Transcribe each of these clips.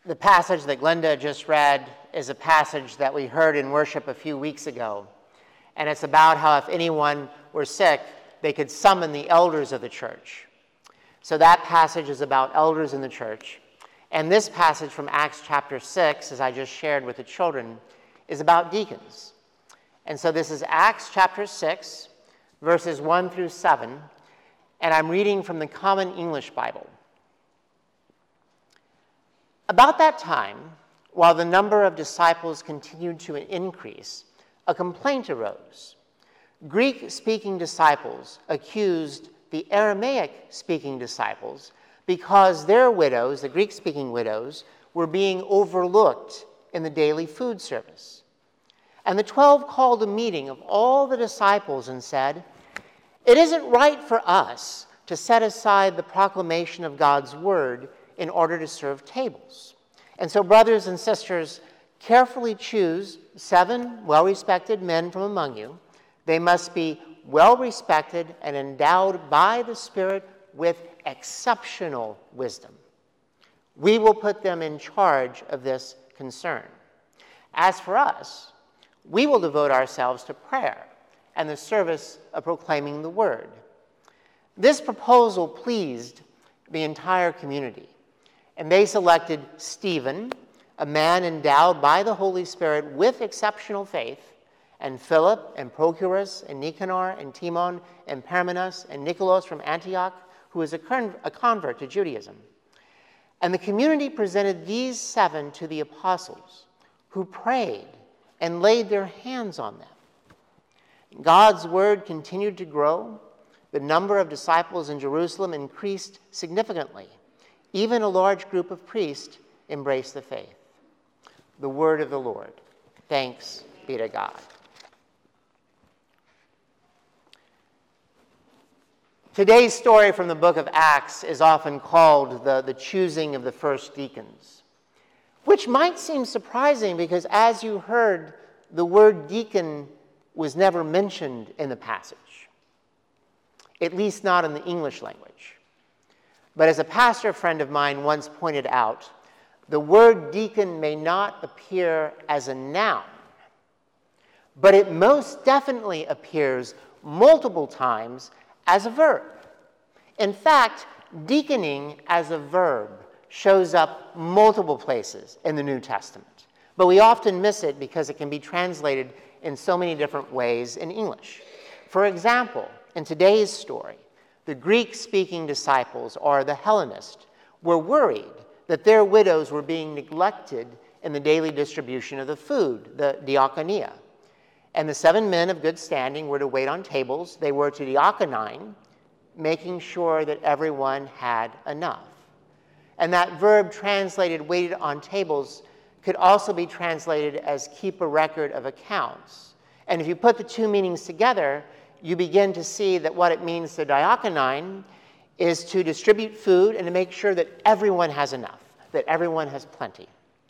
The passage that Glenda just read is a passage that we heard in worship a few weeks ago. And it's about how if anyone were sick, they could summon the elders of the church. So that passage is about elders in the church. And this passage from Acts chapter 6, as I just shared with the children, is about deacons. And so this is Acts chapter 6, verses 1 through 7. And I'm reading from the Common English Bible. About that time, while the number of disciples continued to increase, a complaint arose. Greek-speaking disciples accused the Aramaic-speaking disciples because their widows, the Greek-speaking widows, were being overlooked in the daily food service. And the 12 called a meeting of all the disciples and said, "It isn't right for us to set aside the proclamation of God's word in order to serve tables. And so, brothers and sisters, carefully choose 7 well-respected men from among you. They must be well-respected and endowed by the Spirit with exceptional wisdom. We will put them in charge of this concern. As for us, we will devote ourselves to prayer and the service of proclaiming the word." This proposal pleased the entire community. And they selected Stephen, a man endowed by the Holy Spirit with exceptional faith, and Philip, and Prochorus, and Nicanor, and Timon, and Parmenas, and Nicholas from Antioch, who was a convert to Judaism. And the community presented these 7 to the apostles, who prayed and laid their hands on them. God's word continued to grow. The number of disciples in Jerusalem increased significantly. Even a large group of priests embraced the faith. The word of the Lord. Thanks be to God. Today's story from the book of Acts is often called the choosing of the first deacons, which might seem surprising because, as you heard, the word deacon was never mentioned in the passage, at least not in the English language. But as a pastor friend of mine once pointed out, the word deacon may not appear as a noun, but it most definitely appears multiple times as a verb. In fact, deaconing as a verb shows up multiple places in the New Testament, but we often miss it because it can be translated in so many different ways in English. For example, in today's story, the Greek-speaking disciples, or the Hellenists, were worried that their widows were being neglected in the daily distribution of the food, the diakonia. And the 7 men of good standing were to wait on tables. They were to diakonine, making sure that everyone had enough. And that verb translated waited on tables could also be translated as keep a record of accounts. And if you put the two meanings together, you begin to see that what it means to diakonine is to distribute food and to make sure that everyone has enough, that everyone has plenty.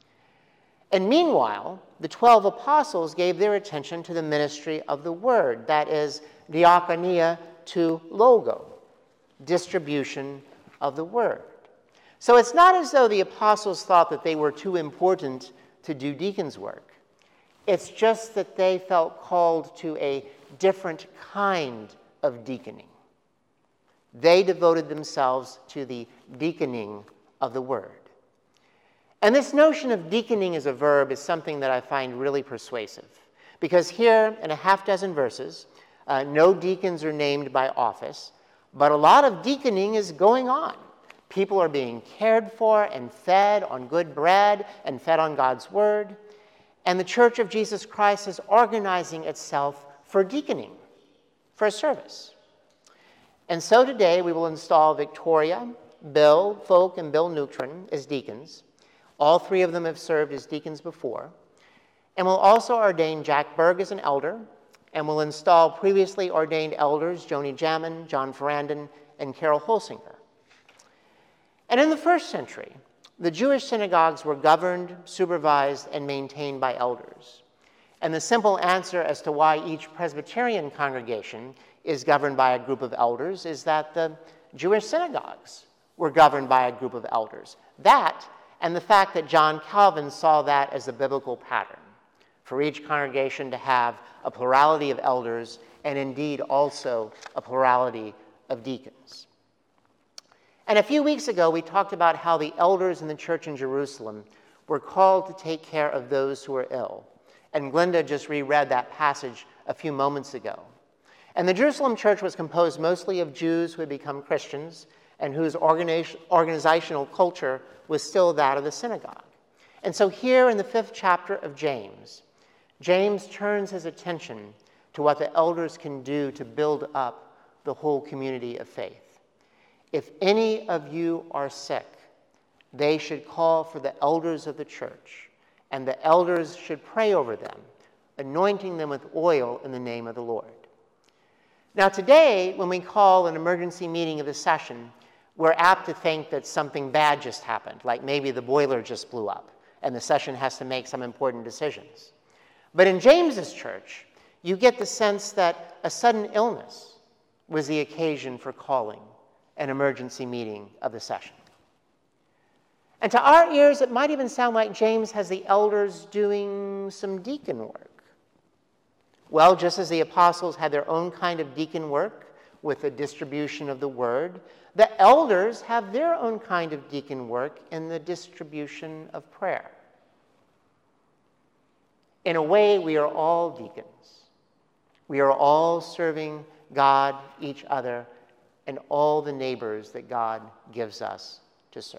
And meanwhile, the 12 apostles gave their attention to the ministry of the word, that is, diakonia to logo, distribution of the word. So it's not as though the apostles thought that they were too important to do deacons' work. It's just that they felt called to a different kind of deaconing. They devoted themselves to the deaconing of the word. And this notion of deaconing as a verb is something that I find really persuasive, because here in a half dozen verses, no deacons are named by office, but a lot of deaconing is going on. People are being cared for and fed on good bread and fed on God's word. And the Church of Jesus Christ is organizing itself for deaconing, for a service. And so today we will install Victoria, Bill Folk, and Bill Neutron as deacons. All 3 of them have served as deacons before. And we'll also ordain Jack Berg as an elder, and we'll install previously ordained elders Joni Jamin, John Ferrandon, and Carol Holsinger. And in the first century, the Jewish synagogues were governed, supervised, and maintained by elders. And the simple answer as to why each Presbyterian congregation is governed by a group of elders is that the Jewish synagogues were governed by a group of elders. That and the fact that John Calvin saw that as a biblical pattern for each congregation to have a plurality of elders and indeed also a plurality of deacons. And a few weeks ago, we talked about how the elders in the church in Jerusalem were called to take care of those who are ill. And Glenda just reread that passage a few moments ago. And the Jerusalem church was composed mostly of Jews who had become Christians and whose organizational culture was still that of the synagogue. And so here in the 5th chapter of James, James turns his attention to what the elders can do to build up the whole community of faith. If any of you are sick, they should call for the elders of the church, and the elders should pray over them, anointing them with oil in the name of the Lord. Now today, when we call an emergency meeting of the session, we're apt to think that something bad just happened, like maybe the boiler just blew up, and the session has to make some important decisions. But in James's church, you get the sense that a sudden illness was the occasion for calling an emergency meeting of the session. And to our ears, it might even sound like James has the elders doing some deacon work. Well, just as the apostles had their own kind of deacon work with the distribution of the word, the elders have their own kind of deacon work in the distribution of prayer. In a way, we are all deacons. We are all serving God, each other, and all the neighbors that God gives us to serve.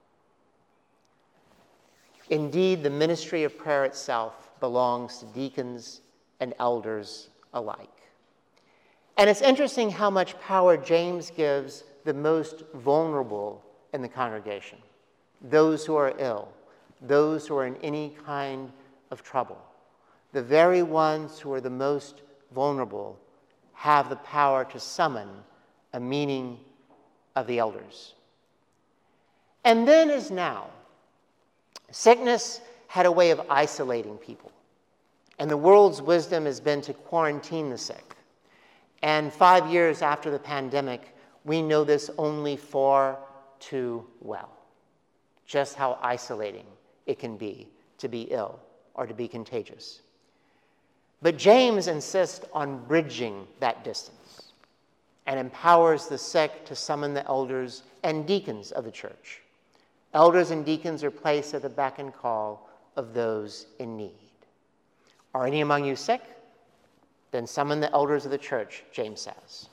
Indeed, the ministry of prayer itself belongs to deacons and elders alike. And it's interesting how much power James gives the most vulnerable in the congregation, those who are ill, those who are in any kind of trouble. The very ones who are the most vulnerable have the power to summon a meeting of the elders. And then as now, sickness had a way of isolating people. And the world's wisdom has been to quarantine the sick. And 5 years after the pandemic, we know this only far too well, just how isolating it can be to be ill or to be contagious. But James insists on bridging that distance and empowers the sick to summon the elders and deacons of the church. Elders and deacons are placed at the beck and call of those in need. Are any among you sick? Then summon the elders of the church, James says.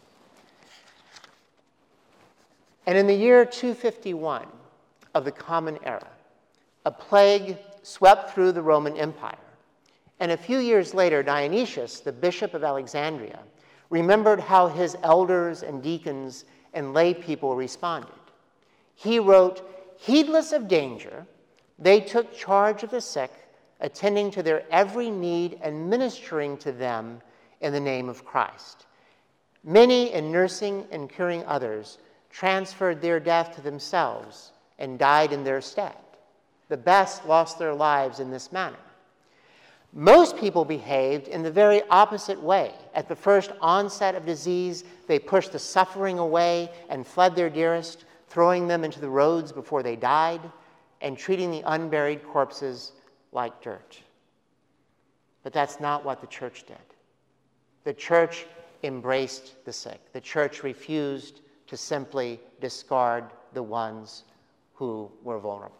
And in the year 251 of the Common Era, a plague swept through the Roman Empire. And a few years later, Dionysius, the bishop of Alexandria, remembered how his elders and deacons and lay people responded. He wrote, "Heedless of danger, they took charge of the sick, attending to their every need and ministering to them in the name of Christ. Many, in nursing and curing others, transferred their death to themselves and died in their stead. The best lost their lives in this manner. Most people behaved in the very opposite way. At the first onset of disease, they pushed the suffering away and fled their dearest, throwing them into the roads before they died and treating the unburied corpses like dirt." But that's not what the church did. The church embraced the sick. The church refused to simply discard the ones who were vulnerable.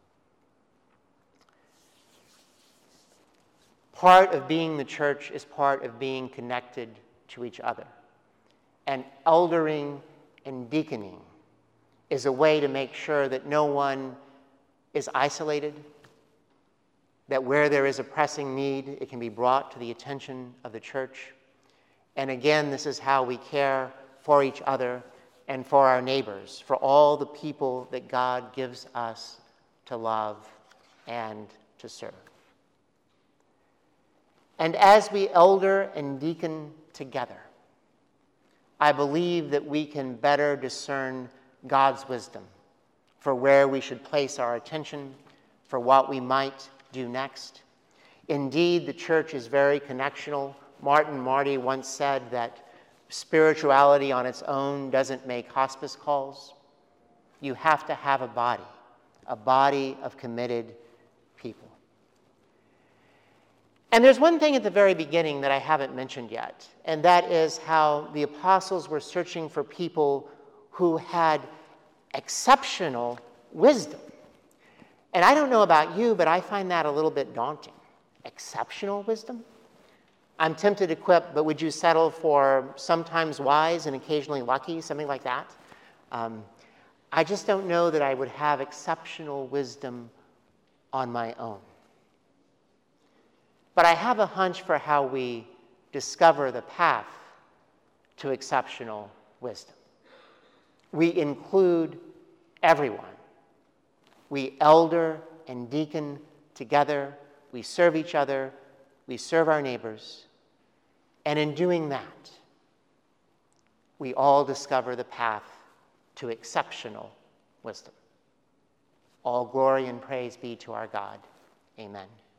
Part of being the church is part of being connected to each other. And eldering and deaconing is a way to make sure that no one is isolated, that where there is a pressing need, it can be brought to the attention of the church. And again, this is how we care for each other and for our neighbors, for all the people that God gives us to love and to serve. And as we elder and deacon together, I believe that we can better discern God's wisdom for where we should place our attention, for what we might do next. Indeed, the church is very connectional. Martin Marty once said that spirituality on its own doesn't make hospice calls. You have to have a body, a body of committed people. And there's one thing at the very beginning that I haven't mentioned yet, and that is how the apostles were searching for people who had exceptional wisdom. And I don't know about you, but I find that a little bit daunting. Exceptional wisdom? I'm tempted to quip, but would you settle for sometimes wise and occasionally lucky, something like that? I just don't know that I would have exceptional wisdom on my own. But I have a hunch for how we discover the path to exceptional wisdom. We include everyone. We elder and deacon together. We serve each other. We serve our neighbors. And in doing that, we all discover the path to exceptional wisdom. All glory and praise be to our God. Amen.